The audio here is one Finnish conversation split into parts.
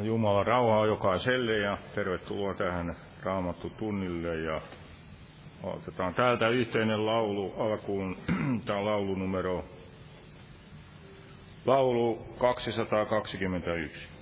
Jumalan rauhaa jokaiselle ja tervetuloa tähän Raamattu-tunnille. Ja otetaan täältä yhteinen laulu alkuun. Tämä on laulu 221.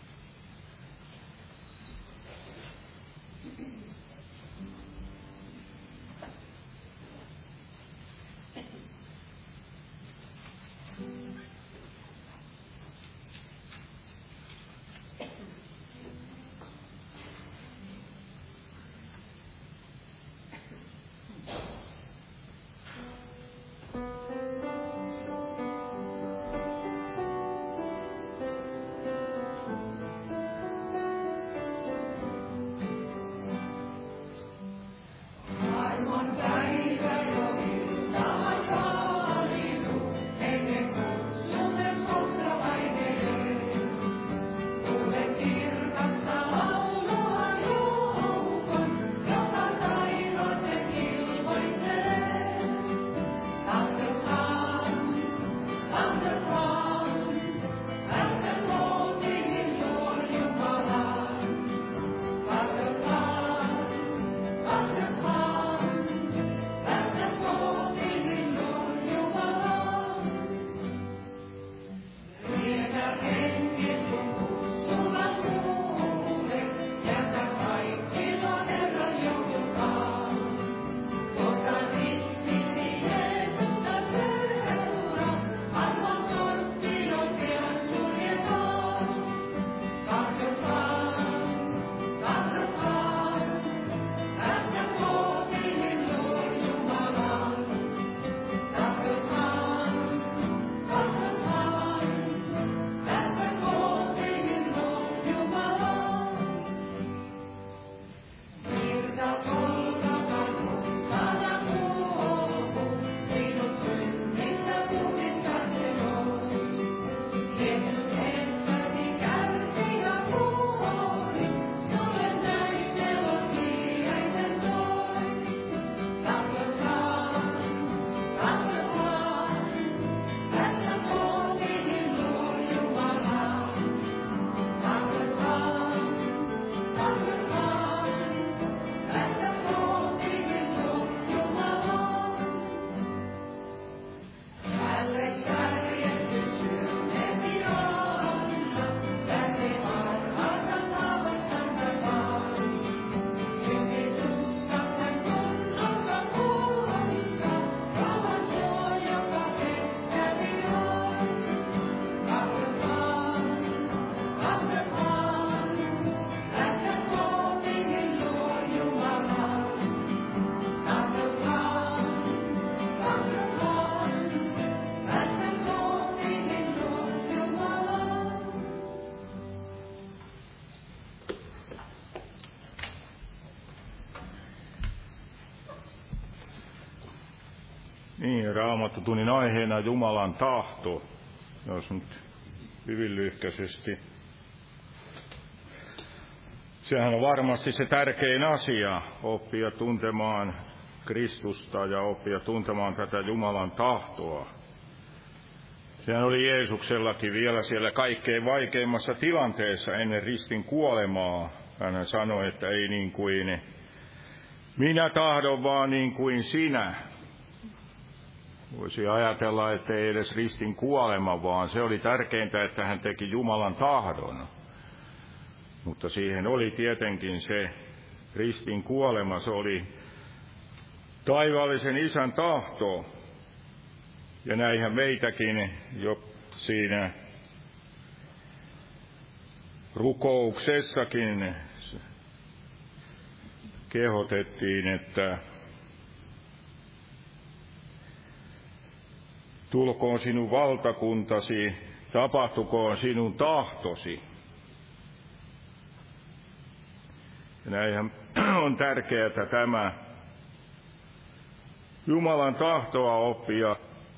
Niin, Raamattu-tunnin aiheena Jumalan tahto, jos nyt hyvin lyhkäisesti. Sehän on varmasti se tärkein asia, oppia tuntemaan Kristusta ja oppia tuntemaan tätä Jumalan tahtoa. Sehän oli Jeesuksellakin vielä siellä kaikkein vaikeimmassa tilanteessa ennen ristin kuolemaa. Hän sanoi, että ei niin kuin minä tahdon, vaan niin kuin sinä. Voisi ajatella, että ei edes ristin kuolema, vaan se oli tärkeintä, että hän teki Jumalan tahdon. Mutta siihen oli tietenkin se ristin kuolema, se oli taivaallisen Isän tahto. Ja näinhän meitäkin jo siinä rukouksessakin kehotettiin, että tulkoon sinun valtakuntasi, tapahtukoon sinun tahtosi. Ja näinhän on tärkeää tämä Jumalan tahtoa oppia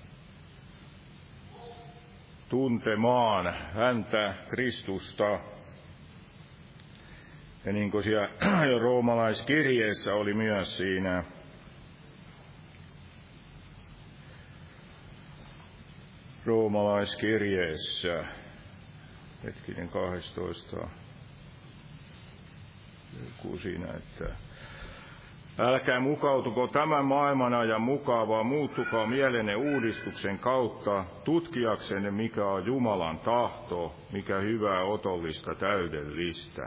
tuntemaan häntä, Kristusta. Ja niin kuin siellä jo roomalaiskirjeessä oli myös siinä roomalaiskirjeessä, 12. siinä, että älkää mukautuko tämän maailman ajan mukaan, vaan muuttukaa mielenne uudistuksen kautta tutkiaksenne, mikä on Jumalan tahto, mikä hyvää, otollista, täydellistä.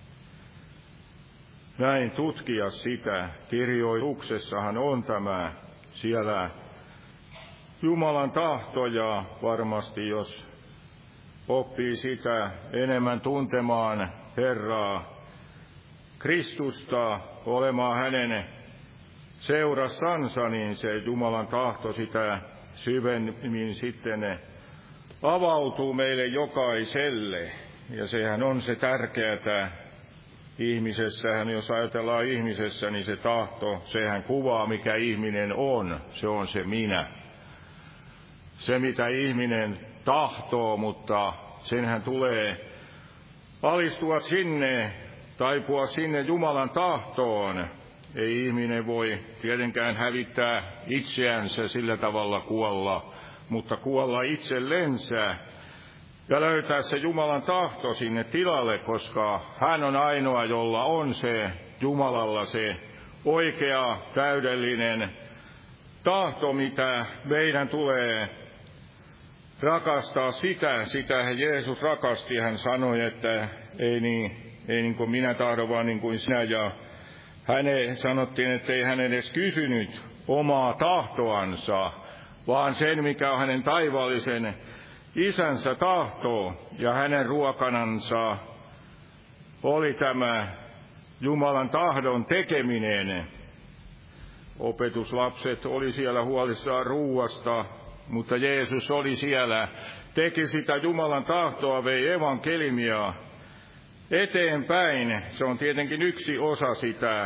Näin tutkia sitä. Kirjoituksessahan on tämä siellä Jumalan tahto, ja varmasti jos oppii sitä enemmän tuntemaan Herraa, Kristusta, olemaan hänen seurassansa, niin se Jumalan tahto sitä syvemmin sitten avautuu meille jokaiselle. Ja sehän on se tärkeää ihmisessähän, jos ajatellaan ihmisessä, niin se tahto, sehän kuvaa mikä ihminen on, se on se minä. Se mitä ihminen tahtoo, mutta senhän tulee alistua sinne, taipua sinne Jumalan tahtoon. Ei ihminen voi tietenkään hävittää itseänsä sillä tavalla kuolla, mutta kuolla itsellensä ja löytää se Jumalan tahto sinne tilalle, koska hän on ainoa, jolla on se Jumalalla se oikea, täydellinen tahto, mitä meidän tulee rakastaa sitä Jeesus rakasti. Hän sanoi, että ei niin kuin minä tahdon, vaan niin kuin sinä. Ja hänen sanottiin, että ei hän edes kysynyt omaa tahtoansa, vaan sen, mikä on hänen taivaallisen isänsä tahto, ja hänen ruokanansa oli tämä Jumalan tahdon tekeminen. Opetuslapset oli siellä huolissaan ruuasta, mutta Jeesus oli siellä, teki sitä Jumalan tahtoa, vei evankeliumia eteenpäin. Se on tietenkin yksi osa sitä.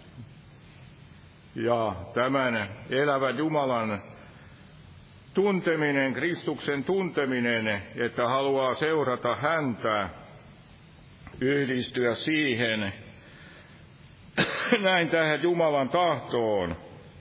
Ja tämän elävän Jumalan tunteminen, Kristuksen tunteminen, että haluaa seurata häntä, yhdistyä siihen, näin tähän Jumalan tahtoon.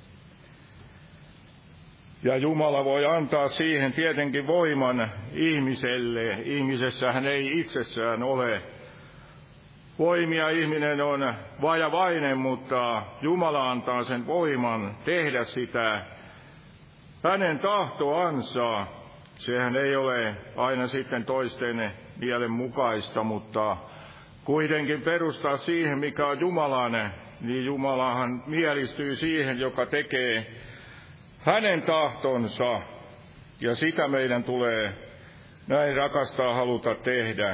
Ja Jumala voi antaa siihen tietenkin voiman ihmiselle. Ihmisessähän ei itsessään ole voimia, ihminen on vajavainen, mutta Jumala antaa sen voiman tehdä sitä hänen tahtoansa. Sehän ei ole aina sitten toisten mielen mukaista, mutta kuitenkin perustaa siihen, mikä on Jumalan, niin Jumalahan mielistyy siihen, joka tekee hänen tahtonsa, ja sitä meidän tulee näin rakastaa, haluta tehdä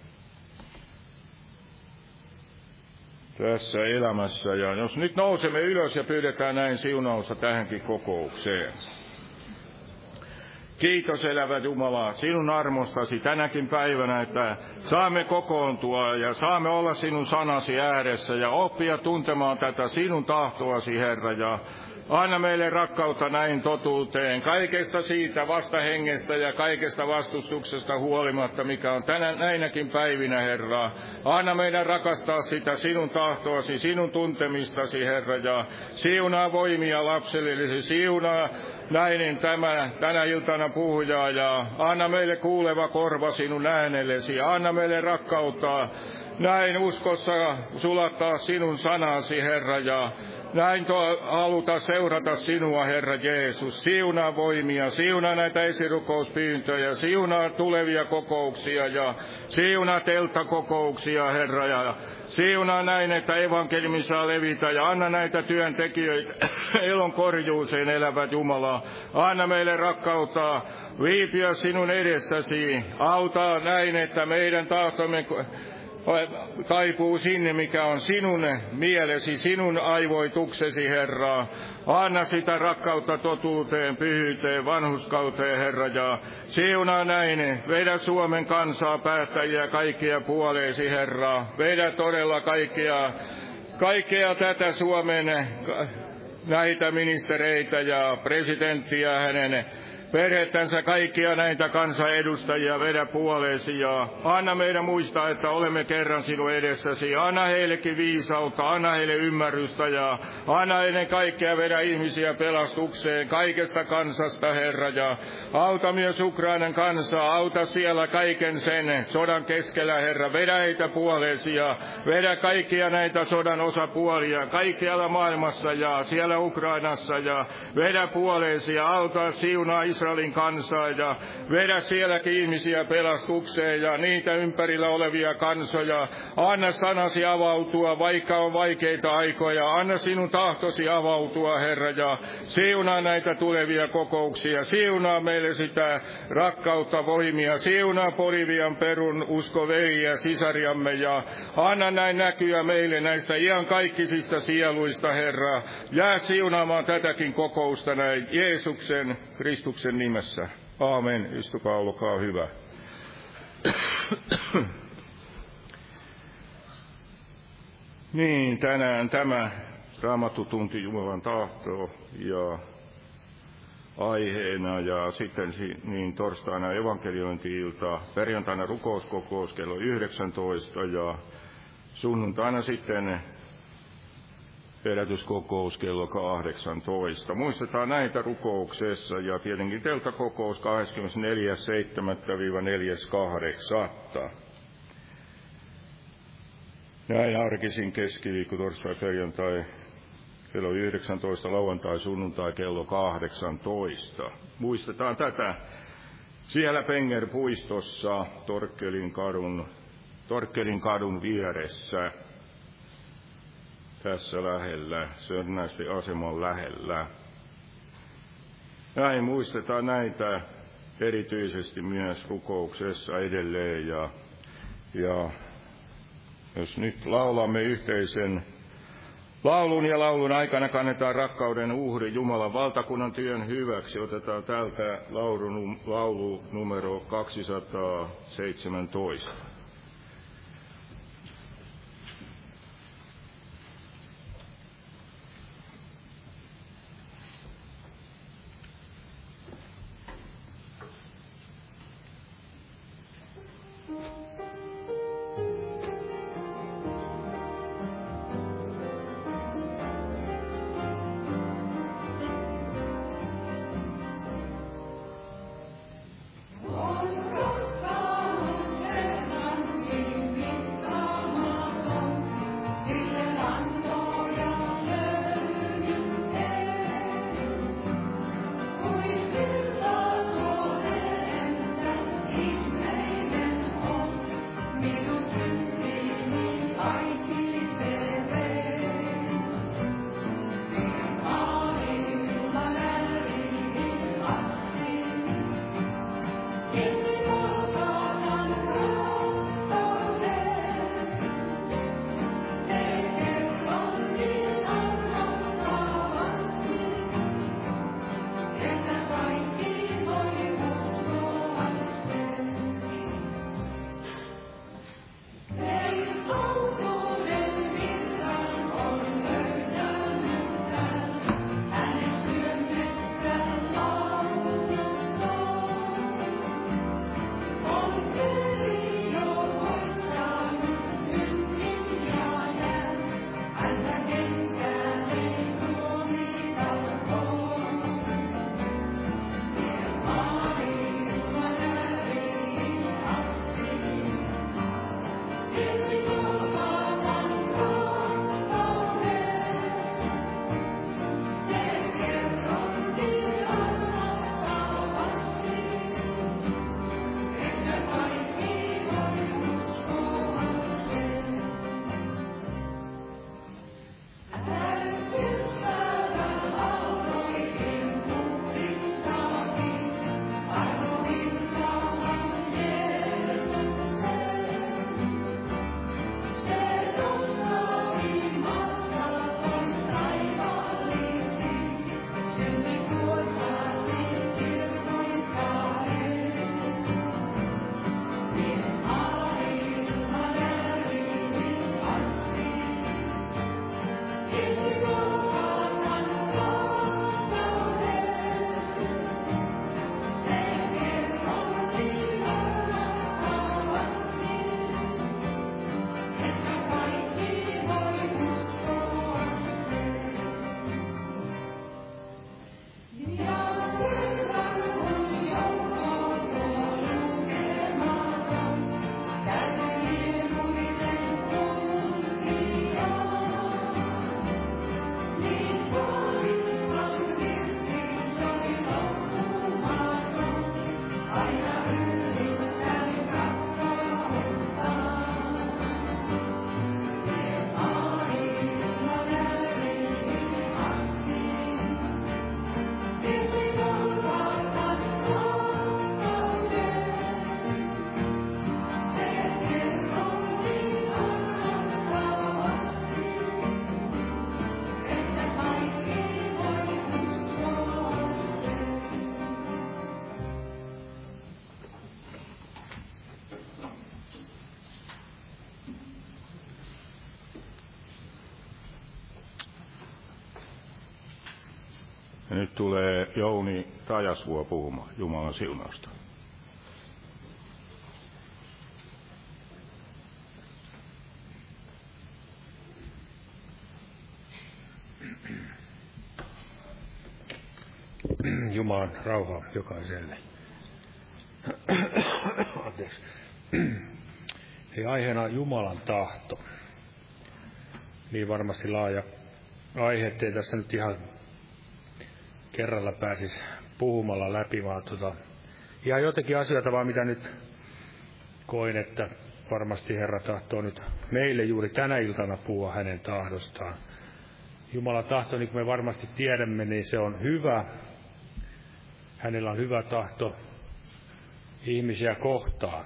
tässä elämässä. Ja jos nyt nousemme ylös ja pyydetään näin siunausta tähänkin kokoukseen. Kiitos elävä Jumala sinun armostasi tänäkin päivänä, että saamme kokoontua ja saamme olla sinun sanasi ääressä ja oppia tuntemaan tätä sinun tahtoasi, Herra, ja anna meille rakkautta näin totuuteen, kaikesta siitä vastahengestä ja kaikesta vastustuksesta huolimatta, mikä on näinäkin päivinä, Herra. Anna meidän rakastaa sitä sinun tahtoasi, sinun tuntemistasi, Herra, ja siunaa voimia lapsellesi, siunaa näin tänä iltana puhujaa, ja anna meille kuuleva korva sinun äänellesi, anna meille rakkautta näin uskossa sulattaa sinun sanasi, Herra, ja näin haluta seurata sinua, Herra Jeesus. Siunaa voimia, siunaa näitä esirukouspyyntöjä, siunaa tulevia kokouksia ja siunaa telttakokouksia, Herra. Ja siunaa näin, että evankeliumi saa levitä ja anna näitä työntekijöitä elon korjuuseen, elävät Jumala. Anna meille rakkautta viipyä sinun edessäsi. Auta näin, että meidän tahtomme taipuu sinne, mikä on sinun mielesi, sinun aivoituksesi, Herra. Anna sitä rakkautta totuuteen, pyhyyteen, vanhurskauteen, Herra, ja siunaa näin. Vedä Suomen kansaa, päättäjiä, kaikkia puoleesi, Herra. Vedä todella kaikkea tätä Suomen näitä ministereitä ja presidenttiä hänen perhettänsä kaikkia näitä kansanedustajia vedä puoleesi ja anna meidän muistaa, että olemme kerran sinun edessäsi. Anna heillekin viisautta, anna heille ymmärrystä ja anna ennen kaikkea vedä ihmisiä pelastukseen kaikesta kansasta, Herra, ja auta myös Ukrainan kansaa, auta siellä kaiken sen sodan keskellä, Herra, vedä heitä puoleesi ja vedä kaikkia näitä sodan osapuolia kaikkialla maailmassa ja siellä Ukrainassa ja vedä puoleesi ja auta siunaa Israelin kansaa ja vedä sielläkin ihmisiä pelastukseen ja niitä ympärillä olevia kansoja. Anna sanasi avautua, vaikka on vaikeita aikoja. Anna sinun tahtosi avautua, Herra, ja siunaa näitä tulevia kokouksia. Siunaa meille sitä rakkautta, voimia. Siunaa Bolivian, Perun uskoveliä, sisariamme ja anna näin näkyä meille näistä iankaikkisista sieluista, Herra. Jää siunaamaan tätäkin kokousta näin Jeesuksen, Kristuksen nimessä. Aamen. Istukaa, olkaa hyvä. Niin, tänään tämä Raamattutunti Jumalan tahto ja aiheena ja sitten niin torstaina evankeliointi-ilta, perjantaina rukouskokous kello 19 ja sunnuntaina sitten herätyskokous kello 18. Muistetaan näitä rukouksessa ja tietenkin teltakokous 24.7.–4.8. Näin arkisin keskiviikko, torstai, perjantai kello 19, lauantai, sunnuntai kello 18. Muistetaan tätä siellä Pengerpuistossa Torkkelin kadun vieressä. Tässä lähellä, Sörnäisten aseman lähellä. Näin muistetaan näitä erityisesti myös rukouksessa edelleen ja jos nyt laulamme yhteisen laulun ja laulun aikana kannetaan rakkauden uhri Jumalan valtakunnan työn hyväksi. Otetaan täältä laulu numero 217. On rakkaus elämä. Ja nyt tulee Jouni Tajasvuo puhumaan Jumalan siunausta. Jumalan rauhaa jokaiselle. Anteeksi. Eli aiheena Jumalan tahto. Niin varmasti laaja aihe, ettei tässä nyt ihan kerralla pääsisi puhumalla läpi, vaan ihan jotenkin asioita vaan, mitä nyt koin, että varmasti Herra tahtoo nyt meille juuri tänä iltana puhua hänen tahdostaan. Jumalan tahto, niin kuin me varmasti tiedämme, niin se on hyvä. Hänellä on hyvä tahto ihmisiä kohtaan.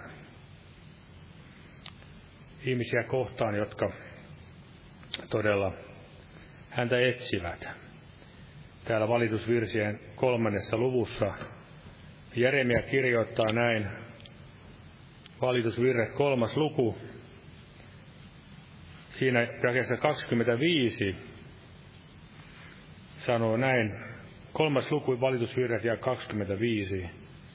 Ihmisiä kohtaan, jotka todella häntä etsivät. Täällä valitusvirsien 3. luvussa Jeremia kirjoittaa näin, valitusvirret 3. luku, siinä jakeessa 25 sanoo näin, 3. luku valitusvirret ja 25.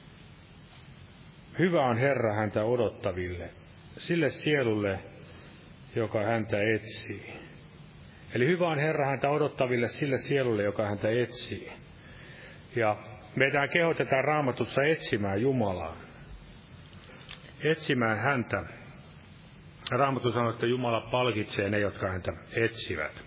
Hyvä on Herra häntä odottaville, sille sielulle, joka häntä etsii. Eli hyvä on Herra häntä odottaville sille sielulle, joka häntä etsii. Ja meitä kehotetaan Raamatussa etsimään Jumalaa. Etsimään häntä. Raamattu sanoo, että Jumala palkitsee ne, jotka häntä etsivät.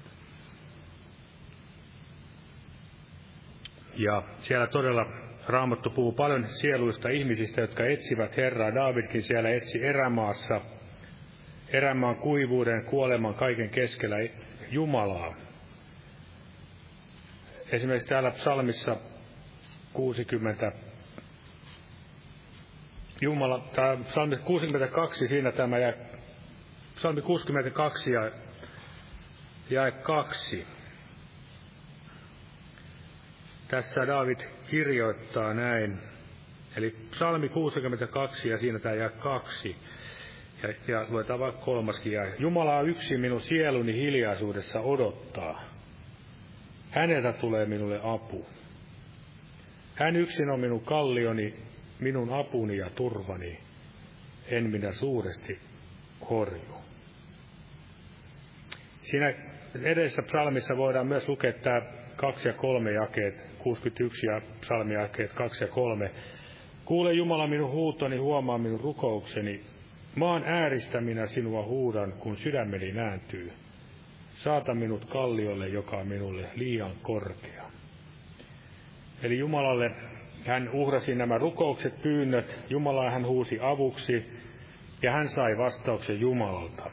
Ja siellä todella Raamattu puhuu paljon sieluista ihmisistä, jotka etsivät Herraa. Daavidkin siellä etsi erämaassa, erämaan kuivuuden, kuoleman kaiken keskellä Jumalaa. Esimerkiksi täällä psalmissa 60, psalmi 62, siinä tämä psalmi 62 ja jae 2. Tässä Daavid kirjoittaa näin, eli psalmi 62 ja siinä tämä jae 2. Ja luetaan vaikka 3. jae. Jumalaa yksin minun sieluni hiljaisuudessa odottaa. Häneltä tulee minulle apu. Hän yksin on minun kallioni, minun apuni ja turvani. En minä suuresti horju. Siinä edellisessä psalmissa voidaan myös lukea tämä 2 ja 3 jakeet, 61 ja psalmijakeet 2 ja 3. Kuule Jumala minun huutoni, huomaa minun rukoukseni. Maan ääristä minä sinua huudan, kun sydämeni nääntyy. Saata minut kalliolle, joka on minulle liian korkea. Eli Jumalalle hän uhrasi nämä rukoukset, pyynnöt. Jumalaa hän huusi avuksi ja hän sai vastauksen Jumalalta.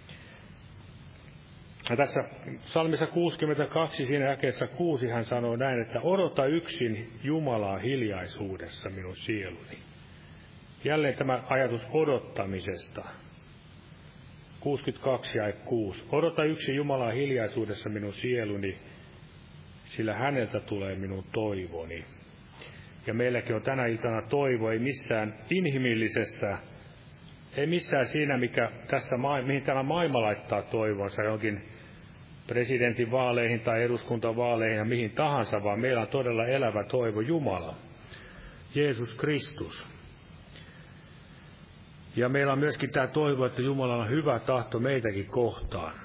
Ja tässä psalmissa 62, siinä jakeessa 6 hän sanoo näin, että odota yksin Jumalaa hiljaisuudessa minun sieluni. Jälleen tämä ajatus odottamisesta. 62 ja 6. Odota yksin Jumalaa hiljaisuudessa minun sieluni, sillä häneltä tulee minun toivoni. Ja meilläkin on tänä iltana toivo, ei missään inhimillisessä, ei missään siinä, mihin tämä maailma laittaa toivonsa, jonkin presidentin vaaleihin tai eduskuntavaaleihin ja mihin tahansa, vaan meillä on todella elävä toivo Jumala, Jeesus Kristus. Ja meillä on myöskin tämä toivo, että Jumalalla on hyvä tahto meitäkin kohtaan.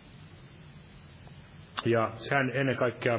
Ja sehän ennen kaikkea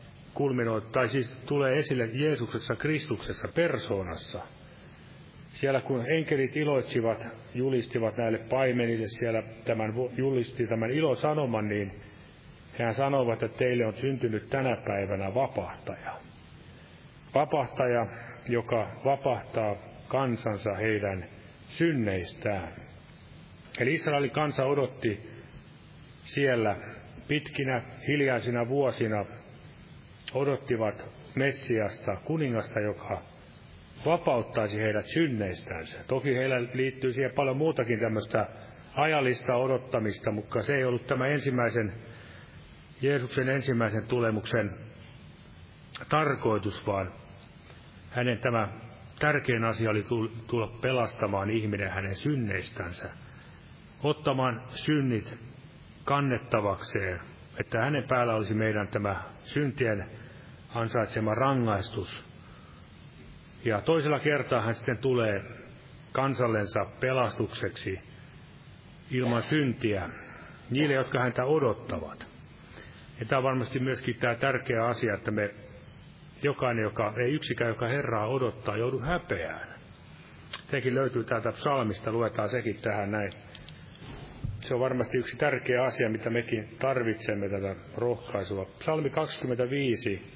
tulee esille Jeesuksessa, Kristuksessa, persoonassa. Siellä kun enkelit iloitsivat, julistivat näille paimenille siellä julisti tämän ilosanoman, niin hehän sanoivat, että teille on syntynyt tänä päivänä vapahtaja. Vapahtaja, joka vapahtaa kansansa heidän synneistään. Eli Israelin kansa odotti siellä pitkinä, hiljaisina vuosina, odottivat Messiasta, kuningasta, joka vapauttaisi heidät synneistänsä. Toki heillä liittyy siihen paljon muutakin tämmöistä ajallista odottamista, mutta se ei ollut tämä Jeesuksen ensimmäisen tulemuksen tarkoitus, vaan hänen tämä tärkein asia oli tulla pelastamaan ihminen hänen synneistänsä, ottamaan synnit kannettavakseen, että hänen päällä olisi meidän tämä syntien ansaitsema rangaistus. Ja toisella kertaa hän sitten tulee kansallensa pelastukseksi ilman syntiä niille, jotka häntä odottavat. Ja tämä on varmasti myöskin tämä tärkeä asia, että me jokainen, ei yksikään, joka Herraa odottaa, joudu häpeään. Sekin löytyy täältä psalmista, luetaan sekin tähän näin. Se on varmasti yksi tärkeä asia, mitä mekin tarvitsemme tätä rohkaisua. Psalmi 25.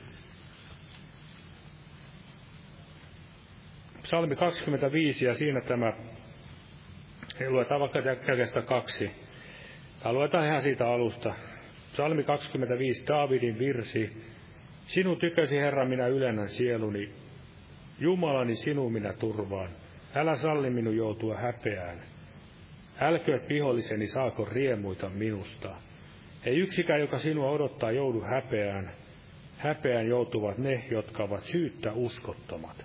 Psalmi 25 ja siinä tämä, luetaan vaikka jakeesta 2. Tai luetaan ihan siitä alusta. Psalmi 25, Daavidin virsi. Sinun tykösi, Herra, minä ylennän sieluni. Jumalani, sinun minä turvaan. Älä salli minun joutua häpeään. Älkööt viholliseni saako riemuita minusta. Ei yksikään, joka sinua odottaa, joudu häpeään. Häpeään joutuvat ne, jotka ovat syyttä uskottomat.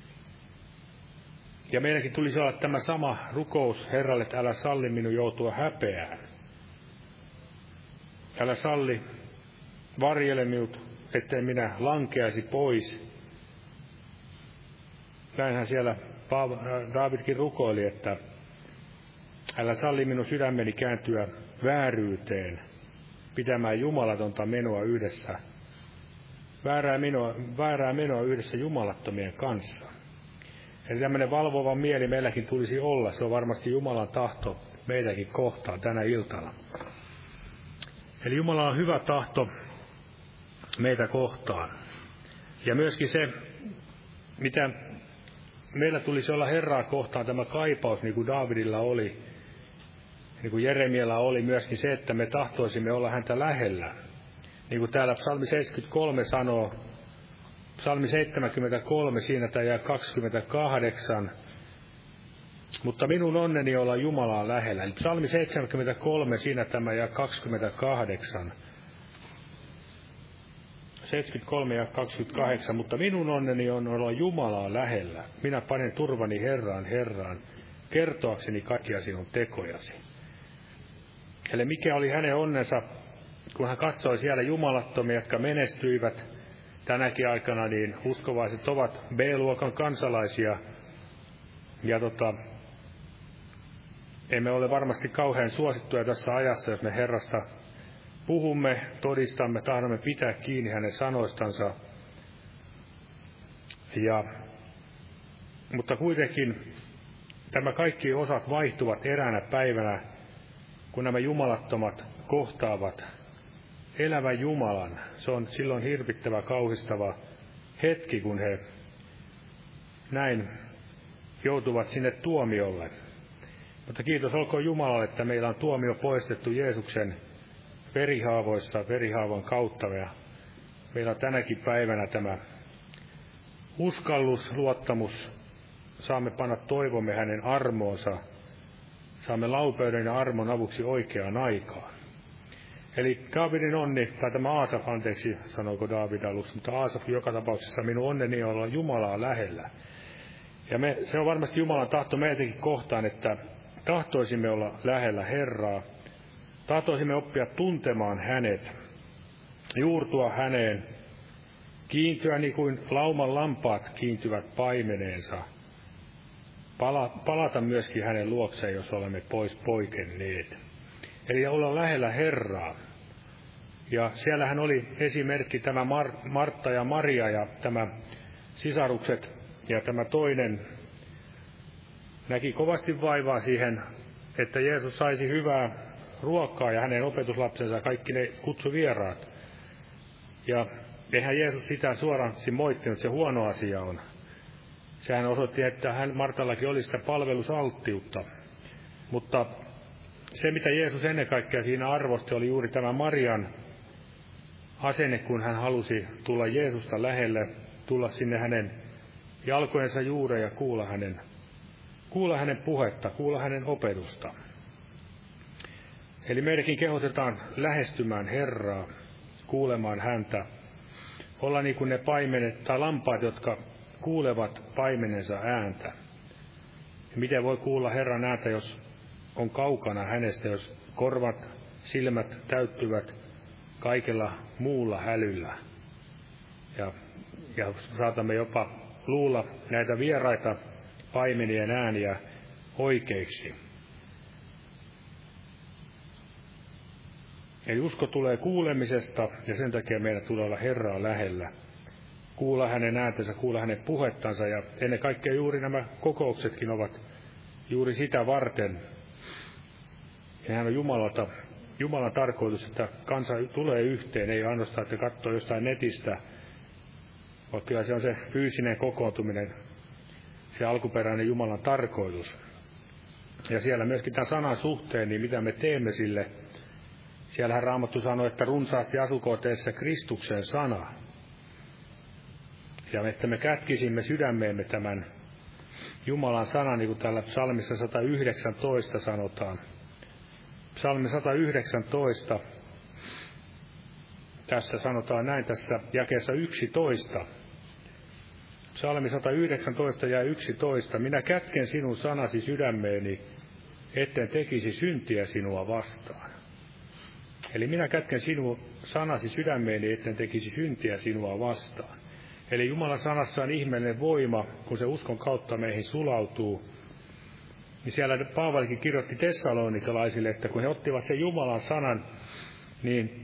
Ja meidänkin tulisi olla tämä sama rukous Herralle, että älä salli minun joutua häpeään. Älä salli, varjele minut, ettei minä lankeaisi pois. Näinhän siellä Daavidkin rukoili, että älä salli minun sydämeni kääntyä vääryyteen, pitämään jumalatonta menoa yhdessä, väärää menoa yhdessä jumalattomien kanssa. Eli tämmöinen valvova mieli meilläkin tulisi olla, se on varmasti Jumalan tahto meitäkin kohtaan tänä iltana. Eli Jumala on hyvä tahto meitä kohtaan. Ja myöskin se, mitä meillä tulisi olla Herraa kohtaan, tämä kaipaus, niin kuin Daavidilla oli, niin kuin Jeremialla oli myöskin se, että me tahtoisimme olla häntä lähellä. Niin kuin täällä psalmi 73 sanoo, psalmi 73, siinä tämä jää 28, mutta minun onneni olla Jumalaa lähellä. Eli psalmi 73, siinä tämä jää 28. 73 ja 28, mutta minun onneni on olla Jumalaa lähellä. Minä panen turvani Herraan, kertoakseni kaikkia sinun tekojasi. Eli mikä oli hänen onnensa, kun hän katsoi siellä jumalattomia, jotka menestyivät tänäkin aikana, niin uskovaiset ovat B-luokan kansalaisia. Ja emme ole varmasti kauhean suosittuja tässä ajassa, jos me Herrasta puhumme, todistamme, tahdomme pitää kiinni hänen sanoistansa. Mutta kuitenkin tämä kaikki osat vaihtuvat eräänä päivänä, kun nämä jumalattomat kohtaavat elävän Jumalan. Se on silloin hirvittävä, kauhistava hetki, kun he näin joutuvat sinne tuomiolle. Mutta kiitos olkoon Jumalalle, että meillä on tuomio poistettu Jeesuksen verihaavoissa, verihaavan kautta. Ja meillä on tänäkin päivänä tämä uskallus, luottamus. Saamme panna toivomme hänen armoonsa. Saamme laupeuden ja armon avuksi oikeaan aikaan. Eli Daavidin onni, tai tämä Aasaf, anteeksi, sanoiko Daavid aluksi, mutta Aasaf joka tapauksessa minun onneni on olla Jumalaa lähellä. Ja se on varmasti Jumalan tahto meiltäkin kohtaan, että tahtoisimme olla lähellä Herraa, tahtoisimme oppia tuntemaan hänet, juurtua häneen, kiintyä niin kuin lauman lampaat kiintyvät paimeneensa, palata myöskin hänen luokseen, jos olemme pois poikenneet. Eli olla lähellä Herraa. Ja siellähän oli esimerkki tämä Martta ja Maria ja tämä sisarukset ja tämä toinen näki kovasti vaivaa siihen, että Jeesus saisi hyvää ruokaa ja hänen opetuslapsensa kaikki ne kutsuvieraat. Ja eihän Jeesus sitä suoraan moittinut, se huono asia on. Sehän osoitti, että Martallakin oli sitä palvelusalttiutta. Mutta se, mitä Jeesus ennen kaikkea siinä arvosti, oli juuri tämä Marian asenne, kun hän halusi tulla Jeesusta lähelle, tulla sinne hänen jalkojensa juureen ja kuulla hänen puhetta, kuulla hänen opetusta. Eli meidänkin kehotetaan lähestymään Herraa, kuulemaan häntä, olla niin kuin ne paimenet tai lampaat, jotka kuulevat paimenensa ääntä. Ja miten voi kuulla Herran ääntä, jos on kaukana hänestä, jos korvat, silmät täyttyvät kaikella muulla hälyllä. ja saatamme jopa luulla näitä vieraita paimenien ääniä oikeiksi. Eli usko tulee kuulemisesta, ja sen takia meidän tulee olla Herraa lähellä. Kuulla hänen ääntänsä, kuulla hänen puhettansa, ja ennen kaikkea juuri nämä kokouksetkin ovat juuri sitä varten. Ja hän on Jumalan tarkoitus, että kansa tulee yhteen, ei ainoastaan, että katsoo jostain netistä, vaan kyllä se on se fyysinen kokoontuminen, se alkuperäinen Jumalan tarkoitus. Ja siellä myöskin tämän sanan suhteen, niin mitä me teemme sille. Siellähän Raamattu sanoo, että runsaasti asukoon teissä Kristuksen sana. Ja että me kätkisimme sydämeemme tämän Jumalan sanan, niin kuin täällä psalmissa 119 sanotaan. Psalmi 119, tässä sanotaan näin tässä jakeessa 11. Psalmi 119 ja 11. Minä kätken sinun sanasi sydämeeni, etten tekisi syntiä sinua vastaan. Eli minä kätken sinun sanasi sydämeeni, etten tekisi syntiä sinua vastaan. Eli Jumalan sanassa on ihmeellinen voima, kun se uskon kautta meihin sulautuu. Niin siellä Paavalikin kirjoitti tessalonikalaisille, että kun he ottivat sen Jumalan sanan, niin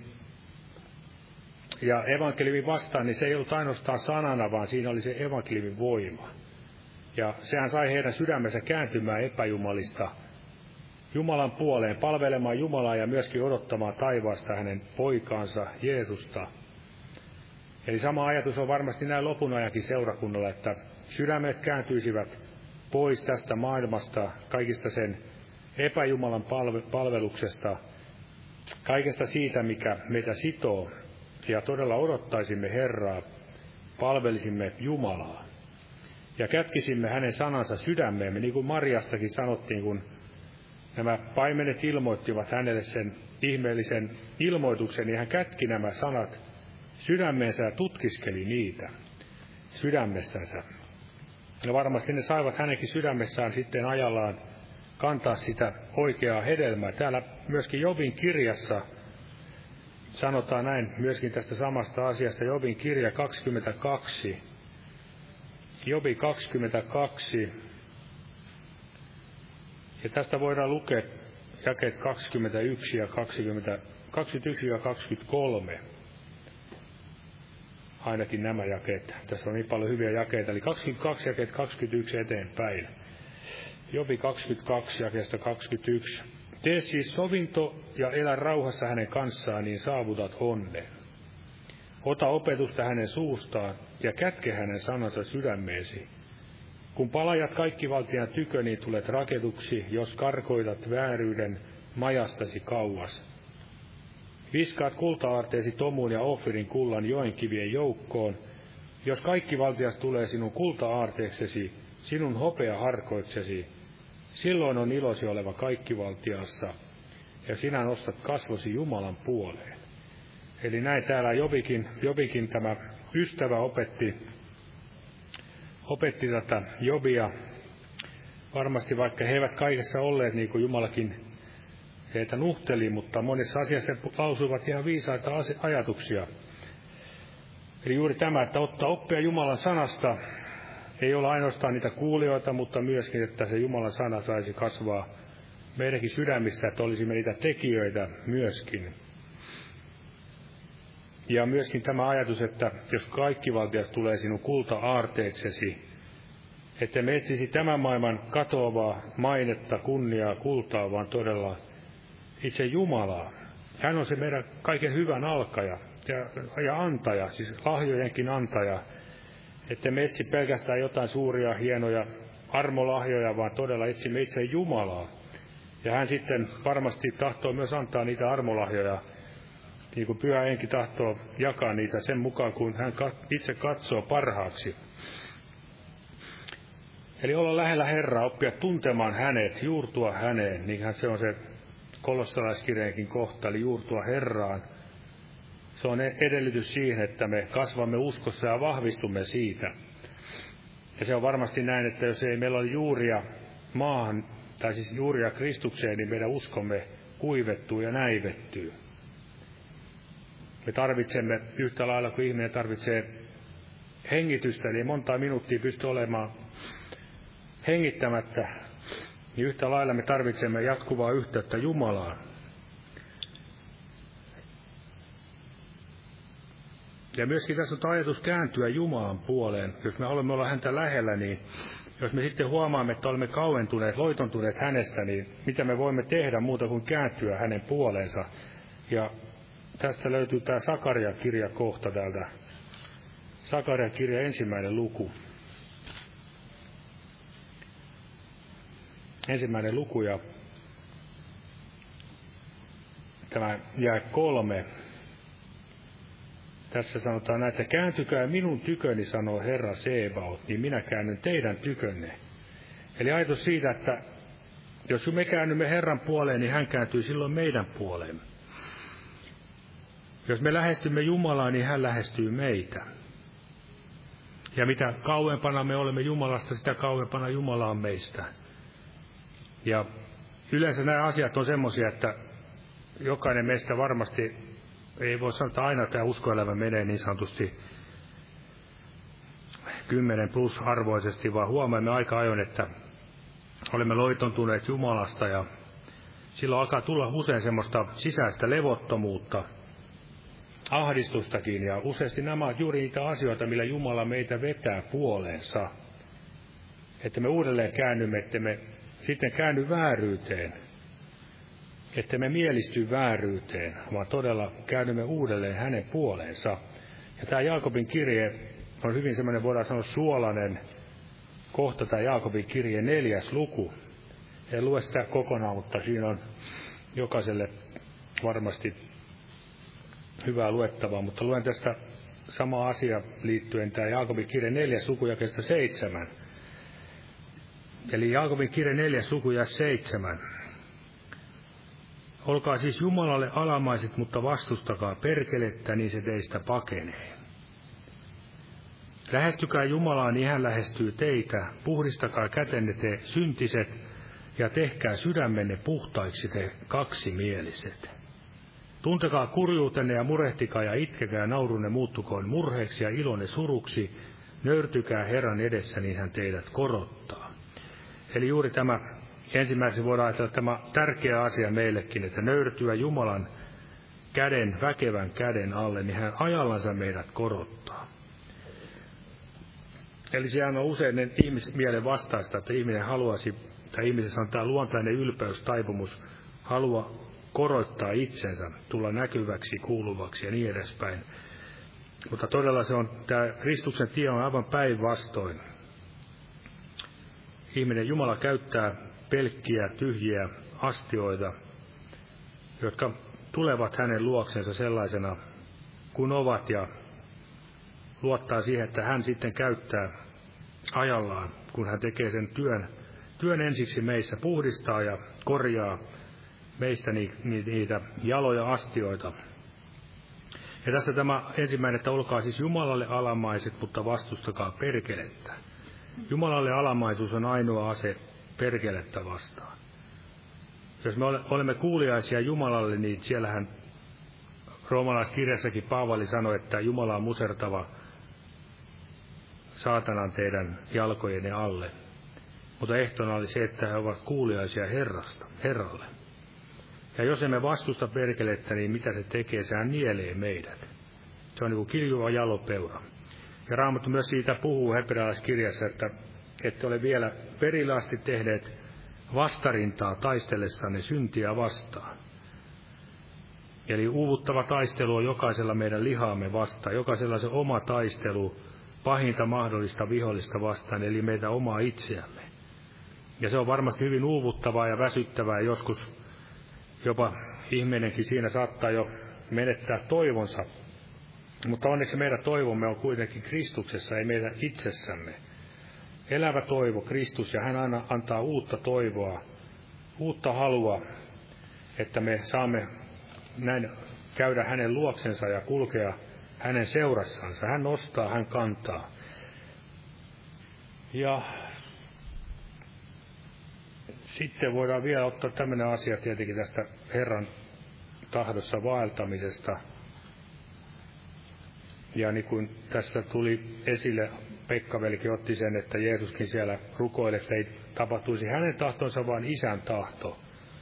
ja evankeliumin vastaan, niin se ei ollut ainoastaan sanana, vaan siinä oli se evankeliumin voima. Ja sehän sai heidän sydämensä kääntymään epäjumalista Jumalan puoleen, palvelemaan Jumalaa ja myöskin odottamaan taivaasta hänen poikaansa Jeesusta. Eli sama ajatus on varmasti näin lopun ajankin seurakunnalla, että sydämet kääntyisivät pois tästä maailmasta, kaikista sen epäjumalan palveluksesta, kaikesta siitä, mikä meitä sitoo, ja todella odottaisimme Herraa, palvelisimme Jumalaa. Ja kätkisimme hänen sanansa sydämeemme, niin kuin Mariastakin sanottiin, kun nämä paimenet ilmoittivat hänelle sen ihmeellisen ilmoituksen, niin hän kätki nämä sanat sydämeensä ja tutkiskeli niitä sydämessänsä. Ja varmasti ne saivat hänenkin sydämessään sitten ajallaan kantaa sitä oikeaa hedelmää. Täällä myöskin Jobin kirjassa sanotaan näin myöskin tästä samasta asiasta, Jobin kirja 22. Jobi 22. Ja tästä voidaan lukea jakeet 21 ja 23. Ainakin nämä jakeet. Tässä on niin paljon hyviä jakeita. Eli 22 jakeet 21 eteenpäin. Jobi 22 jakeesta 21. Tee siis sovinto ja elä rauhassa hänen kanssaan, niin saavutat onnen. Ota opetusta hänen suustaan ja kätke hänen sanansa sydämeesi. Kun palajat kaikkivaltian tykö, niin tulet raketuksi, jos karkoitat vääryyden majastasi kauas. Viskaat kulta-aarteesi tomuun ja Ofirin kullan joenkivien joukkoon. Jos kaikkivaltias tulee sinun kulta-aarteeksesi, sinun hopeaharkoiksesi, silloin on ilosi oleva kaikkivaltiassa, ja sinä nostat kasvosi Jumalan puoleen. Eli näin täällä Jobikin tämä ystävä opetti tätä Jobia. Varmasti vaikka he eivät kaikessa olleet, niin kuin Jumalakin heitä nuhteli, mutta monessa asiassa he lausuivat ihan viisaita ajatuksia. Eli juuri tämä, että ottaa oppia Jumalan sanasta, ei olla ainoastaan niitä kuulijoita, mutta myöskin, että se Jumalan sana saisi kasvaa meidänkin sydämissä, että olisimme niitä tekijöitä myöskin. Ja myöskin tämä ajatus, että jos kaikkivaltias tulee sinun kulta-aarteeksesi, että me etsisi tämän maailman katoavaa mainetta, kunniaa, kultaa, vaan todella itse Jumalaa. Hän on se meidän kaiken hyvän alkaja ja antaja, siis lahjojenkin antaja. Että me etsi pelkästään jotain suuria, hienoja armolahjoja, vaan todella etsimme itse Jumalaa. Ja hän sitten varmasti tahtoo myös antaa niitä armolahjoja, niin kuin Pyhä Henki tahtoo jakaa niitä sen mukaan, kun hän itse katsoo parhaaksi. Eli olla lähellä Herraa, oppia tuntemaan hänet, juurtua häneen, niinhän se on se kolossalaiskirjeenkin kohta, eli juurtua Herraan. Se on edellytys siihen, että me kasvamme uskossa ja vahvistumme siitä. Ja se on varmasti näin, että jos ei meillä ole juuria maahan, tai siis juuria Kristukseen, niin meidän uskomme kuivettuu ja näivettyy. Me tarvitsemme yhtä lailla kuin ihminen tarvitsee hengitystä, eli monta minuuttia pysty olemaan hengittämättä, niin yhtä lailla me tarvitsemme jatkuvaa yhteyttä Jumalaan. Ja myöskin tässä on ajatus kääntyä Jumalan puoleen. Jos me olemme olla häntä lähellä, niin jos me sitten huomaamme, että olemme kauentuneet, loitontuneet hänestä, niin mitä me voimme tehdä muuta kuin kääntyä hänen puoleensa. Ja tästä löytyy tämä Sakaria-kirja kohta täältä. Sakaria-kirja 1. luku. 1. luku ja tämä jae 3. Tässä sanotaan näin, että kääntykää minun tyköni, sanoo Herra Sebaot, niin minä käännyn teidän tykönne. Eli ajatus siitä, että jos me käännymme Herran puoleen, niin hän kääntyy silloin meidän puoleen. Jos me lähestymme Jumalaa, niin hän lähestyy meitä. Ja mitä kauempana me olemme Jumalasta, sitä kauempana Jumala on meistä. Ja yleensä nämä asiat on semmoisia, että jokainen meistä varmasti, ei voi sanoa, että aina tämä uskoelämä menee niin sanotusti 10+ arvoisesti, vaan huomaamme aika ajoin, että olemme loitontuneet Jumalasta ja silloin alkaa tulla usein semmoista sisäistä levottomuutta, ahdistustakin, ja useasti nämä ovat juuri niitä asioita, millä Jumala meitä vetää puoleensa. Että me uudelleen käännymme, että me sitten käänny vääryyteen, että me mielisty vääryyteen, vaan todella käännymme uudelleen hänen puoleensa. Ja tämä Jaakobin kirje on hyvin semmoinen, voidaan sanoa, suolainen kohta, tämä Jaakobin kirje 4. luku. En lue sitä kokonaan, mutta siinä on jokaiselle varmasti hyvää luettavaa, mutta luen tästä sama asia liittyen tämä Jaakobin kirje 4. luku jakeesta 7. Eli Jaakobin kirje 4. luku ja 7. Olkaa siis Jumalalle alamaiset, mutta vastustakaa perkelettä, niin se teistä pakenee. Lähestykää Jumalaa, niin hän lähestyy teitä. Puhdistakaa kätenne te syntiset, ja tehkää sydämenne puhtaiksi te kaksimieliset. Tuntekaa kurjuutenne ja murehtikaa ja itkekää, naurunne muuttukoon murheeksi ja ilonne suruksi. Nöyrtykää Herran edessä, niin hän teidät korottaa. Eli juuri tämä ensimmäisenä voidaan ajatella tämä tärkeä asia meillekin, että nöyrtyä Jumalan käden, väkevän käden alle, niin hän ajallansa meidät korottaa. Eli sehän on usein ihmismielen vastaista, että ihminen haluaisi, tai ihmisessä on tämä luontainen ylpeys, taipumus, halua korottaa itsensä, tulla näkyväksi, kuuluvaksi ja niin edespäin. Mutta todella se on, tämä Kristuksen tie on aivan päinvastoin. Jumala käyttää pelkkiä, tyhjiä astioita, jotka tulevat hänen luoksensa sellaisena kuin ovat, ja luottaa siihen, että hän sitten käyttää ajallaan, kun hän tekee sen työn ensiksi meissä, puhdistaa ja korjaa meistä niitä jaloja astioita. Ja tässä tämä ensimmäinen, että olkaa siis Jumalalle alamaiset, mutta vastustakaa perkelettä. Jumalalle alamaisuus on ainoa ase perkelettä vastaan. Jos me olemme kuuliaisia Jumalalle, niin siellähän roomalaiskirjassakin Paavali sanoi, että Jumala on musertava saatanan teidän jalkojenne alle. Mutta ehtona oli se, että he ovat kuuliaisia Herralle. Ja jos emme vastusta perkelettä, niin mitä se tekee? Sehän nielee meidät. Se on niin kuin kiljuva jalopeura. Ja Raamattu myös siitä puhuu hebrealaiskirjassa, että ette ole vielä perille asti tehneet vastarintaa taistellessanne syntiä vastaan. Eli uuvuttava taistelu on jokaisella meidän lihaamme vastaan. Jokaisella se oma taistelu pahinta mahdollista vihollista vastaan, eli meitä omaa itseämme. Ja se on varmasti hyvin uuvuttavaa ja väsyttävää, joskus jopa ihminenkin siinä saattaa jo menettää toivonsa. Mutta onneksi meidän toivomme on kuitenkin Kristuksessa, ei meidän itsessämme. Elävä toivo, Kristus, ja hän aina antaa uutta toivoa, uutta halua, että me saamme näin käydä hänen luoksensa ja kulkea hänen seurassansa. Hän nostaa, hän kantaa. Ja sitten voidaan vielä ottaa tämmöinen asia tietenkin tästä Herran tahdossa vaeltamisesta. Ja niin kuin tässä tuli esille, Pekka-velikin otti sen, että Jeesuskin siellä rukoili, että ei tapahtuisi hänen tahtonsa, vaan Isän tahto.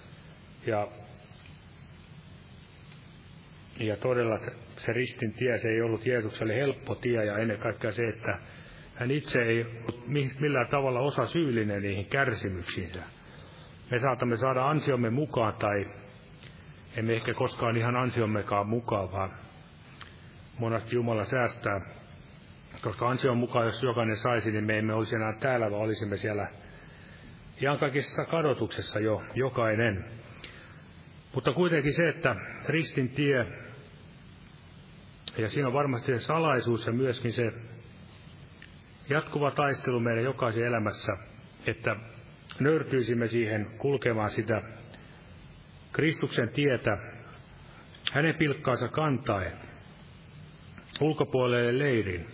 Ja todella se ristin tie, se ei ollut Jeesukselle helppo tie, ja ennen kaikkea se, että hän itse ei ollut millään tavalla osasyyllinen niihin kärsimyksiinsä. Me saatamme saada ansiomme mukaan, tai emme ehkä koskaan ihan ansiommekaan mukaan, vaan monasti Jumala säästää. Koska ansion mukaan, jos jokainen saisi, niin me emme olisi enää täällä, vaan olisimme siellä iankaikkisessa kadotuksessa jo jokainen. Mutta kuitenkin se, että ristin tie, ja siinä on varmasti se salaisuus ja myöskin se jatkuva taistelu meidän jokaisen elämässä, että nöyrtyisimme siihen kulkemaan sitä Kristuksen tietä, hänen pilkkaansa kantaen, ulkopuolelle leirin.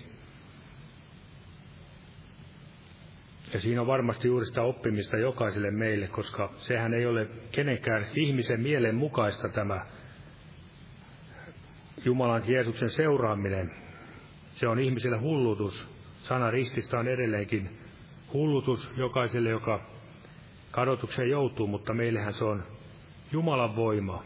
Ja siinä on varmasti juuri sitä oppimista jokaiselle meille, koska sehän ei ole kenenkään ihmisen mielen mukaista tämä Jumalan Jeesuksen seuraaminen. Se on ihmiselle hullutus. Sana rististä on edelleenkin hullutus jokaiselle, joka kadotukseen joutuu, mutta meillähän se on Jumalan voima.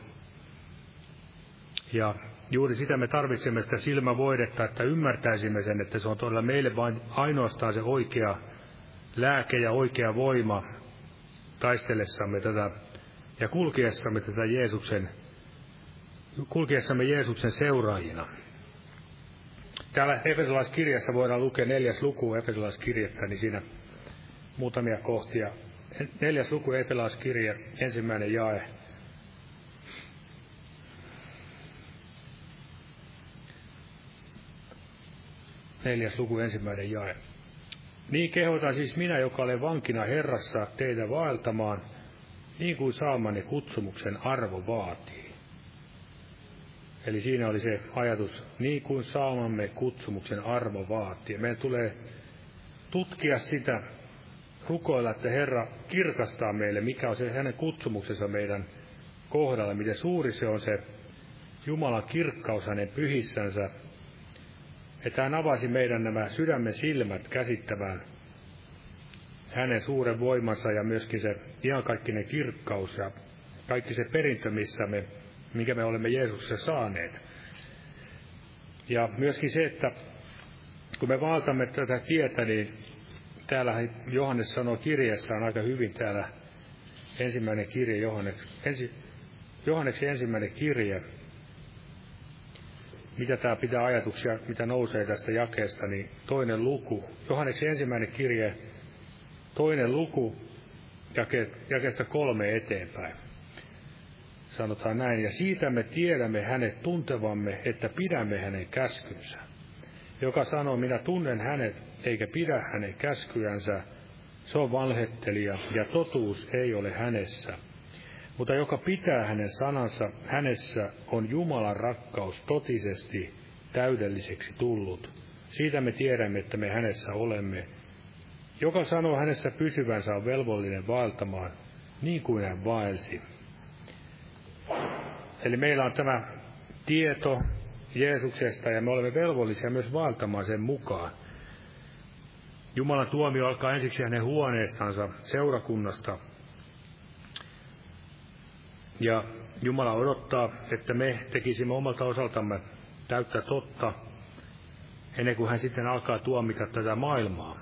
Ja juuri sitä me tarvitsemme, sitä silmävoidetta, että ymmärtäisimme sen, että se on todella meille vain ainoastaan se oikea lääke ja oikea voima taistellessamme tätä ja kulkiessamme Jeesuksen seuraajina. Täällä Efesolaiskirjassa voidaan lukea 4. luku Efesolaiskirjettä, niin siinä muutamia kohtia. 4. luku Efesolaiskirje, 1. jae. Neljäs luku, 1. jae. Niin kehotan siis minä, joka olen vankina Herrassa, teitä vaeltamaan, niin kuin saamanne kutsumuksen arvo vaatii. Eli siinä oli se ajatus, niin kuin saamamme kutsumuksen arvo vaatii. Meidän tulee tutkia sitä, rukoilla, että Herra kirkastaa meille, mikä on se hänen kutsumuksensa meidän kohdalla, miten suuri se on se Jumalan kirkkaus hänen pyhissänsä, että hän avasi meidän nämä sydämen silmät käsittämään hänen suuren voimansa ja myöskin se iankaikkinen kirkkaus ja kaikki se perintö, minkä me olemme Jeesuksessa saaneet. Ja myöskin se, että kun me vaeltamme tätä tietä, niin täällä Johannes sanoo kirjeessään aika hyvin täällä ensimmäinen kirje, Johanneksen ensimmäinen kirje, mitä tämä pitää ajatuksia, mitä nousee tästä jakeesta, niin 2. luku, Johanneksen ensimmäinen kirje, 2. luku, jakeesta 3 eteenpäin. Sanotaan näin, ja siitä me tiedämme hänet tuntevamme, että pidämme hänen käskynsä. Joka sanoo, minä tunnen hänet, eikä pidä hänen käskyänsä, se on valhettelija, ja totuus ei ole hänessä. Mutta joka pitää hänen sanansa, hänessä on Jumalan rakkaus totisesti täydelliseksi tullut. Siitä me tiedämme, että me hänessä olemme. Joka sanoo hänessä pysyvänsä on velvollinen vaeltamaan, niin kuin hän vaelsi. Eli meillä on tämä tieto Jeesuksesta, ja me olemme velvollisia myös vaeltamaan sen mukaan. Jumalan tuomio alkaa ensiksi hänen huoneestansa, seurakunnasta. Ja Jumala odottaa, että me tekisimme omalta osaltamme täyttä totta, ennen kuin hän sitten alkaa tuomita tätä maailmaa.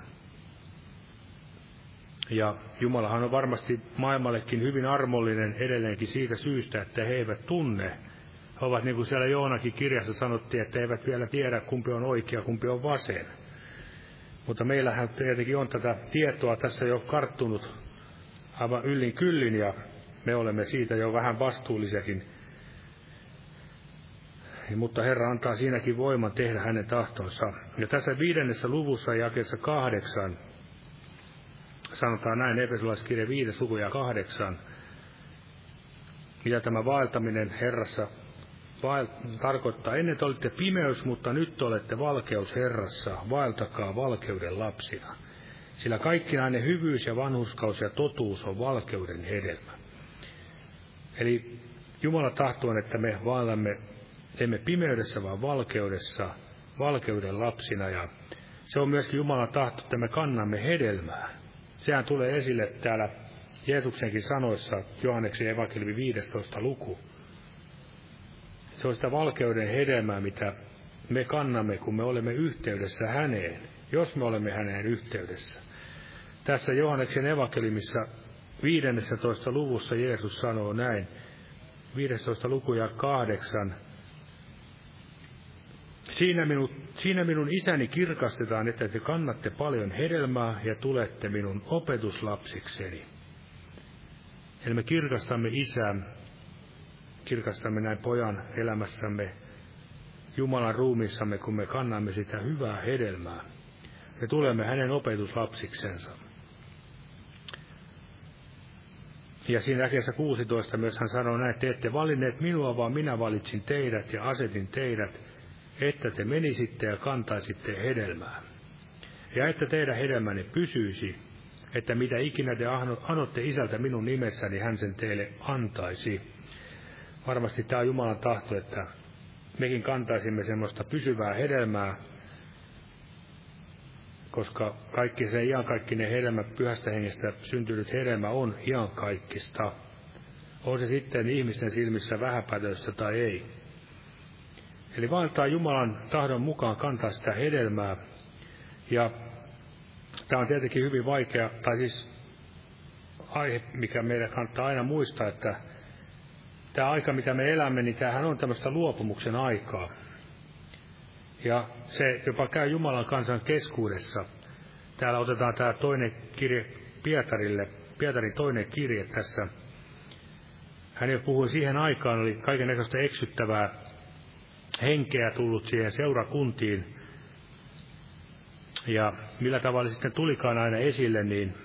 Ja Jumalahan on varmasti maailmallekin hyvin armollinen edelleenkin siitä syystä, että he eivät tunne. He ovat niin kuin siellä Joonakin kirjassa sanottiin, että he eivät vielä tiedä, kumpi on oikea, kumpi on vasen. Mutta meillähän tietenkin on tätä tietoa tässä jo karttunut aivan yllin kyllin, ja me olemme siitä jo vähän vastuullisiakin. Mutta Herra antaa siinäkin voiman tehdä hänen tahtonsa. Ja tässä 5. luvussa jakeessa 8 sanotaan näin, Efesolaiskirje 5. luku ja 8, mitä tämä vaeltaminen Herrassa tarkoittaa. Ennen te olitte pimeys, mutta nyt olette valkeus Herrassa, vaeltakaa valkeuden lapsina. Sillä kaikkinainen hyvyys ja vanhurskaus ja totuus on valkeuden hedelmä. Eli Jumala tahtoo, että me vaellamme, emme pimeydessä, vaan valkeudessa, valkeuden lapsina. Ja se on myöskin Jumalan tahto, että me kannamme hedelmää. Sehän tulee esille täällä Jeesuksenkin sanoissa, Johanneksen evankeliumi 15. luku. Se on sitä valkeuden hedelmää, mitä me kannamme, kun me olemme yhteydessä häneen, jos me olemme häneen yhteydessä. Tässä Johanneksen evankeliumissa 15. luvussa Jeesus sanoo näin, 15. luku ja 8. Siinä minun isäni kirkastetaan, että te kannatte paljon hedelmää ja tulette minun opetuslapsikseni. Eli me kirkastamme isää, kirkastamme näin pojan elämässämme, Jumalan ruumiissamme, kun me kannamme sitä hyvää hedelmää. Me tulemme hänen opetuslapsiksensa. Ja siinä jakeessa 16 myös hän sanoo näin, te ette valinneet minua, vaan minä valitsin teidät ja asetin teidät, että te menisitte ja kantaisitte hedelmää. Ja että teidän hedelmänne pysyisi, että mitä ikinä te anotte isältä minun nimessäni, hän sen teille antaisi. Varmasti tämä on Jumalan tahto, että mekin kantaisimme semmoista pysyvää hedelmää, koska kaikki se iankaikkinen hedelmä, pyhästä hengestä syntynyt hedelmä on iankaikkista. On se sitten ihmisten silmissä vähäpätöistä tai ei. Eli vaeltaa Jumalan tahdon mukaan kantaa sitä hedelmää. Ja tämä on tietenkin hyvin vaikea, tai siis aihe, mikä meidän kannattaa aina muistaa, että tämä aika, mitä me elämme, niin tämähän on tämmöistä luopumuksen aikaa. Ja se jopa käy Jumalan kansan keskuudessa. Täällä otetaan tämä toinen kirje Pietarille, Pietarin toinen kirje tässä. Hän jo puhui siihen aikaan, oli kaikennäköistä eksyttävää henkeä tullut siihen seurakuntiin. Ja millä tavalla sitten tulikaan aina esille, niin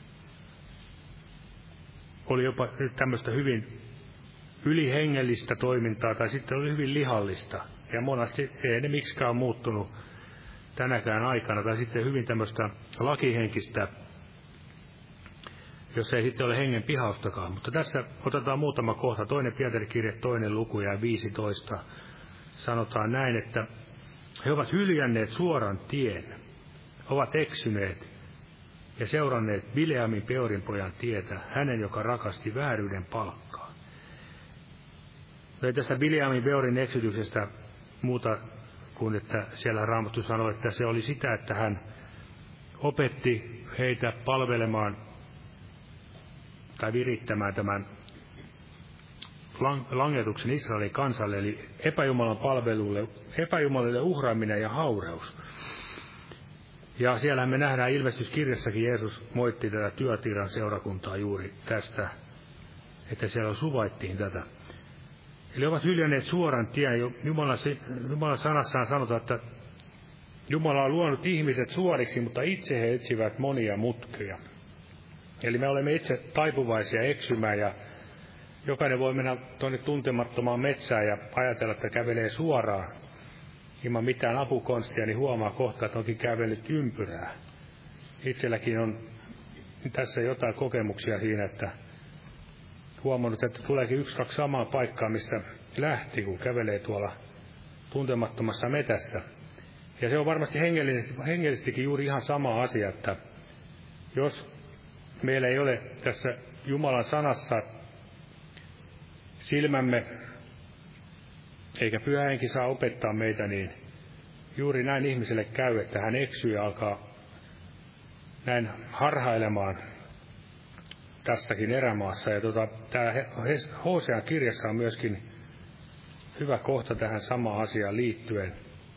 oli jopa tämmöistä hyvin ylihengellistä toimintaa, tai sitten oli hyvin lihallista. Ja monasti ei ne miksikään muuttunut tänäkään aikana, tai sitten hyvin tämmöistä lakihenkistä, jos ei sitten ole hengen pihaustakaan. Mutta tässä otetaan muutama kohta. Toinen Pietarin kirje, 2. luku ja 15. Sanotaan näin, että he ovat hyljänneet suoran tien, ovat eksyneet ja seuranneet Bileamin Peorin pojan tietä, hänen, joka rakasti vääryyden palkkaa. Ei tästä Bileamin Peorin eksytyksestä muuta kuin, että siellä Raamattu sanoi, että se oli sitä, että hän opetti heitä palvelemaan tai virittämään tämän langetuksen Israelin kansalle, eli epäjumalan palvelulle, epäjumalille uhraaminen ja haureus. Ja siellä me nähdään ilmestyskirjassakin, Jeesus moitti tätä Tyatiran seurakuntaa juuri tästä, että siellä suvaittiin tätä. Eli ovat hyljänneet suoran tien. Jumalan sanassaan sanotaan, että Jumala on luonut ihmiset suoriksi, mutta itse he etsivät monia mutkia. Eli me olemme itse taipuvaisia eksymään, ja jokainen voi mennä tuonne tuntemattomaan metsään ja ajatella, että kävelee suoraan ilman mitään apukonstia, niin huomaa kohta, että onkin kävellyt ympyrää. Itselläkin on tässä jotain kokemuksia siinä, että huomannut, että tuleekin 1-2 samaa paikkaa, mistä lähti, kun kävelee tuolla tuntemattomassa metässä. Ja se on varmasti hengellisestikin juuri ihan sama asia, että jos meillä ei ole tässä Jumalan sanassa silmämme, eikä Pyhä Henki saa opettaa meitä, niin juuri näin ihmiselle käy, että hän eksyy ja alkaa näin harhailemaan tässäkin erämaassa. Ja tämä Hosean kirjassa on myöskin hyvä kohta tähän samaan asiaan liittyen.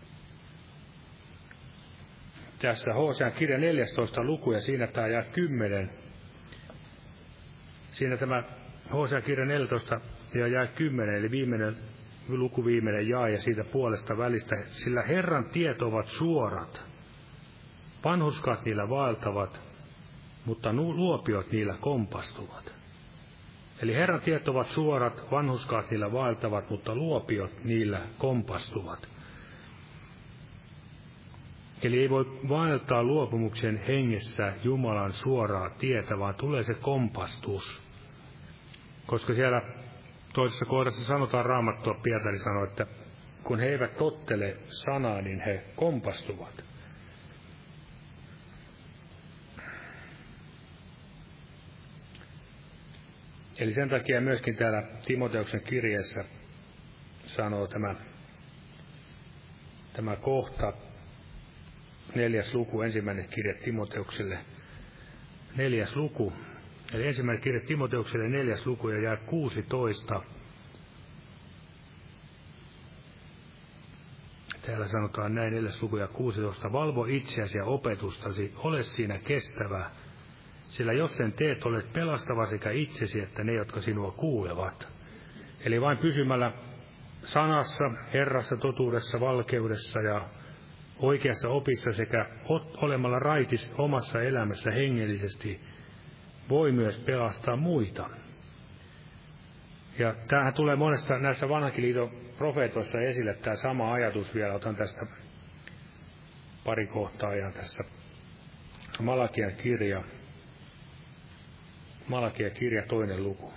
Tässä Hosean kirja 14. luku ja siinä tämä jae 10. Siinä tämä Hosean kirja 14 ja jae 10, eli viimeinen jae ja siitä puolesta välistä. Sillä Herran tiet ovat suorat, vanhurskaat niillä vaeltavat, mutta luopiot niillä kompastuvat. Eli Herran tiet ovat suorat, vanhurskaat niillä vaeltavat, mutta luopiot niillä kompastuvat. Eli ei voi vaeltaa luopumuksen hengessä Jumalan suoraa tietä, vaan tulee se kompastus. Koska siellä toisessa kohdassa sanotaan Raamattua, Pietari sanoi, että kun he eivät tottele sanaa, niin he kompastuvat. Eli sen takia myöskin täällä Timoteuksen kirjeessä sanoo tämä kohta, 4. luku, ensimmäinen kirje Timoteukselle, 4. luku. Eli ensimmäinen kirje Timoteukselle, 4. luku ja jae 16. Täällä sanotaan näin, 4. luku ja 16. Valvo itseäsi ja opetustasi, ole siinä kestävä. Sillä jos sen teet, olet pelastava sekä itsesi että ne, jotka sinua kuulevat. Eli vain pysymällä sanassa, Herrassa, totuudessa, valkeudessa ja oikeassa opissa sekä olemalla raitis omassa elämässä hengellisesti voi myös pelastaa muita. Ja tämähän tulee monessa näissä vanhankin liiton profeetoissa esille tämä sama ajatus vielä. Otan tästä pari kohtaa ihan tässä. Malakian kirja, 2. luku.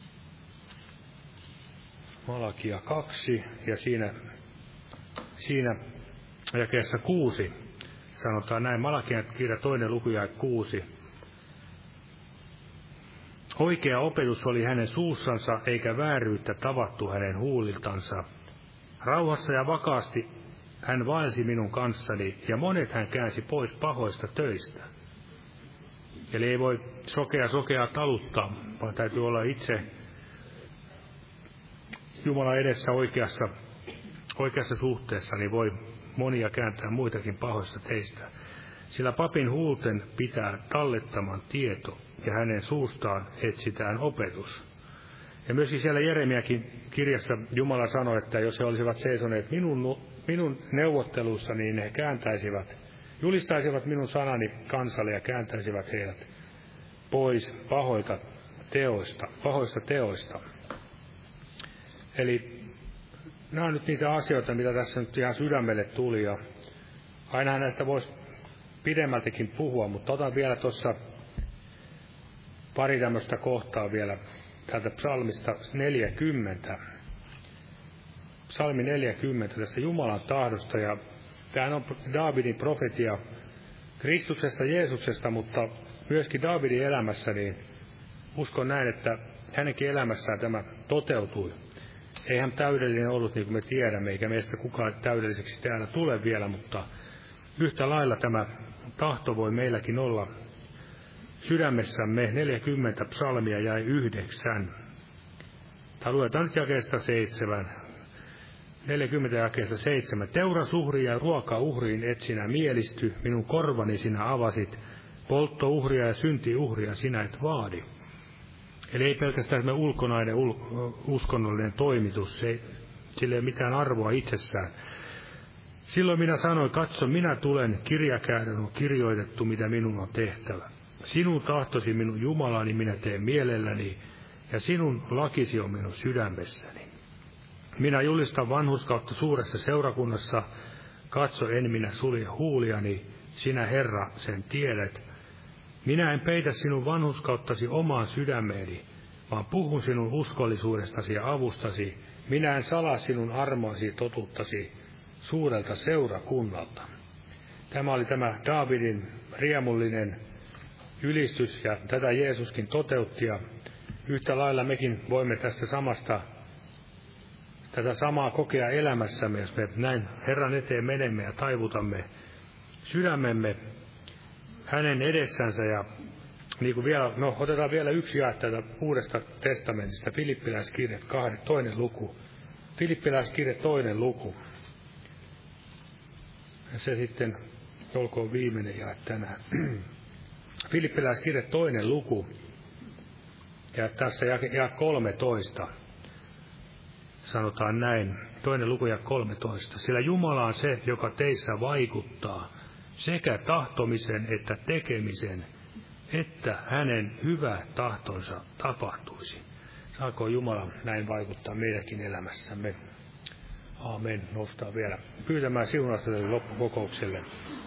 Malakia 2 ja siinä jakeessa 6 sanotaan näin, Malakian kirja 2. luku ja 6. Oikea opetus oli hänen suussansa, eikä vääryyttä tavattu hänen huuliltansa. Rauhassa ja vakaasti hän vaelsi minun kanssani, ja monet hän käänsi pois pahoista töistä. Eli ei voi sokeaa taluttaa, vaan täytyy olla itse Jumalan edessä oikeassa suhteessa, niin voi monia kääntää muitakin pahoista teistä. Sillä papin huulten pitää tallettaman tieto, ja hänen suustaan etsitään opetus. Ja myöskin siellä Jeremiakin kirjassa Jumala sanoi, että jos he olisivat seisoneet minun neuvottelussa, niin he julistaisivat minun sanani kansalle ja kääntäisivät heidät pois pahoista teoista. Eli nämä on nyt niitä asioita, mitä tässä nyt ihan sydämelle tuli, ja ainahan näistä voisi pidemmältäkin puhua, mutta otan vielä tuossa pari tämmöistä kohtaa vielä täältä psalmista 40. Psalmi 40 tässä Jumalan tahdosta, ja tämä on Daavidin profetia Kristuksesta, Jeesuksesta, mutta myöskin Daavidin elämässä, niin uskon näin, että hänenkin elämässään tämä toteutui. Ei hän täydellinen ollut, niin kuin me tiedämme, eikä meistä kukaan täydelliseksi täällä tule vielä, mutta yhtä lailla tämä tahto voi meilläkin olla sydämessämme. 40 psalmia jäi 9. Tai luetaan nyt jakeesta 7. 40 jakeesta 7. Teurasuhriin ja ruokauhriin et sinä mielisty, minun korvani sinä avasit, polttouhria ja syntiuhria sinä et vaadi. Eli ei pelkästään me ulkonainen uskonnollinen toimitus, sillä ei ole mitään arvoa itsessään. Silloin minä sanoin, katso, minä tulen, kirjakäännön on kirjoitettu, mitä minun on tehtävä. Sinun tahtosi minun Jumalani minä teen mielelläni, ja sinun lakisi on minun sydämessäni. Minä julistan vanhurskautta suuressa seurakunnassa, katso, en minä sulje huuliani, sinä Herra sen tiedät. Minä en peitä sinun vanhurskauttasi omaan sydämeeni, vaan puhun sinun uskollisuudestasi ja avustasi. Minä en salaa sinun armoasi totuuttasi suurelta seurakunnalta. Tämä oli tämä Daavidin riemullinen ylistys, ja tätä Jeesuskin toteutti, ja yhtä lailla mekin voimme tätä samaa kokea elämässämme, jos me näin Herran eteen menemme ja taivutamme sydämemme hänen edessänsä. Ja niin kuin vielä, otetaan vielä yksi jae tätä Uudesta testamentista, Filippiläiskirje 2. luku. Filippiläiskirje 2. luku. Ja se sitten olkoon viimeinen jae tänään. Filippiläiskirje 2. luku. Ja tässä jae 13. Sanotaan näin, 2. luku ja 13. Sillä Jumala on se, joka teissä vaikuttaa sekä tahtomisen että tekemisen, että hänen hyvä tahtonsa tapahtuisi. Saako Jumala näin vaikuttaa meidänkin elämässämme? Aamen. Nostaa vielä pyytämään siunausta tälle loppukokoukselle.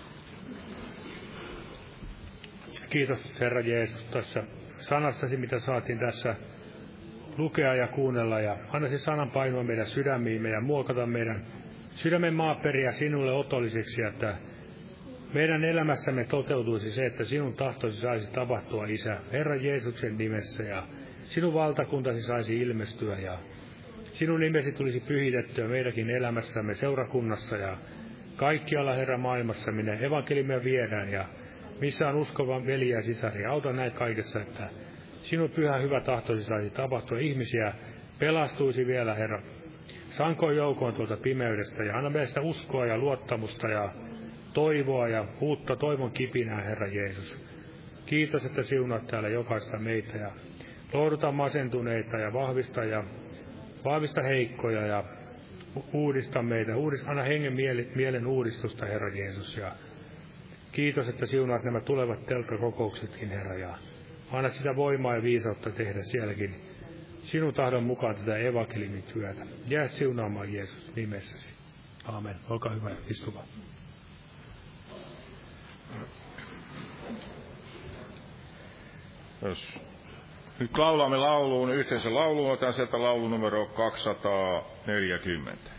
Kiitos Herra Jeesus tässä sanastasi, mitä saatiin tässä lukea ja kuunnella, ja anna se sanan painua meidän sydämiimme ja muokata meidän sydämen maaperiä sinulle otolliseksi, että meidän elämässämme toteutuisi se, että sinun tahtosi saisi tapahtua, Isä, Herran Jeesuksen nimessä, ja sinun valtakuntasi saisi ilmestyä, ja sinun nimesi tulisi pyhitettyä meidänkin elämässämme seurakunnassa, ja kaikkialla, Herra, maailmassa, minne evankeliumia viedään, ja missä on uskova veli ja sisari. Auta näin kaikessa, että sinun pyhä hyvä tahtosi saisi tapahtua, ihmisiä pelastuisi vielä, Herra, sankoon joukoon tuolta pimeydestä, ja anna meistä uskoa ja luottamusta ja toivoa ja uutta toivon kipinää, Herra Jeesus. Kiitos, että siunaat täällä jokaista meitä ja lohduta masentuneita ja vahvista heikkoja ja uudista meitä. Anna hengen mielen uudistusta, Herra Jeesus. Ja kiitos, että siunaat nämä tulevat telttakokouksetkin, Herra. Ja anna sitä voimaa ja viisautta tehdä sielläkin sinun tahdon mukaan tätä evankeliumin työtä. Jää siunaamaan, Jeesus, nimessäsi. Aamen. Olkaa hyvä ja istumaan. Nyt laulamme lauluun, yhteisen lauluun, otan sieltä laulu numero 240.